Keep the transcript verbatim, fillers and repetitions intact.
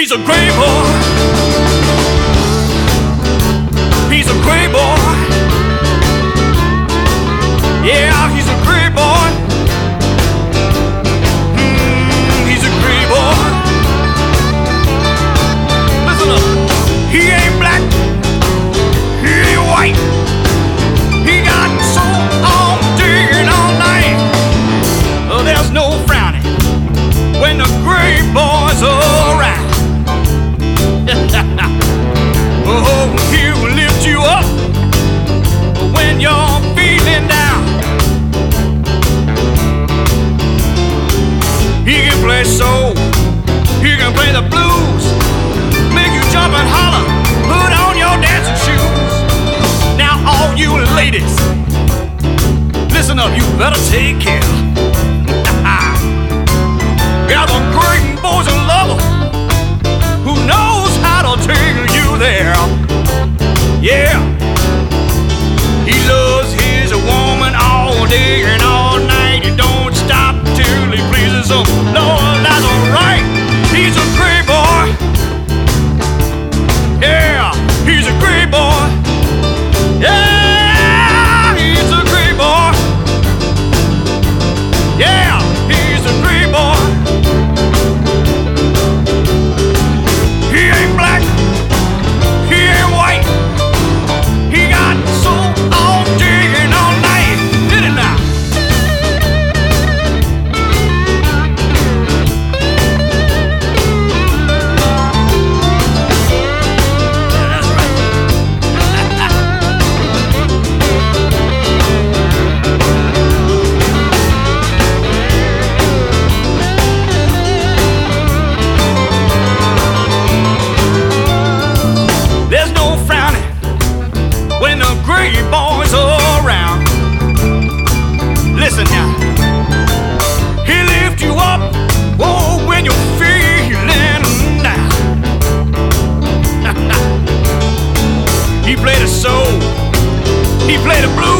He's a great boy. He's a great boy. Yeah, he's a great boy. Mm, he's a great boy. Listen up. He ain't black. He ain't white. He got so on digging all night. Oh, there's no frowning when the great boy's around. Oh, he will lift you up when you're feeling down. He can play soul, he can play the blues, make you jump and holler, put on your dancing shoes. Now all you ladies, listen up, you better take care. Yeah, the great boy's a lover who knows how to take you there. Yeah, he loves his woman all day and all night. He don't stop till he pleases them. Lord, that's alright. He's a great boy. Yeah, he's a great boy. Yeah, he's a great boy. Yeah, he's a great boy. He ain't black. He ain't white. He got so all digging all night. Did it now? Yeah, that's right. There's no frowning when the great boys are around. Listen now, he lift you up, oh, when you're feeling down. He played the soul, he played the blues.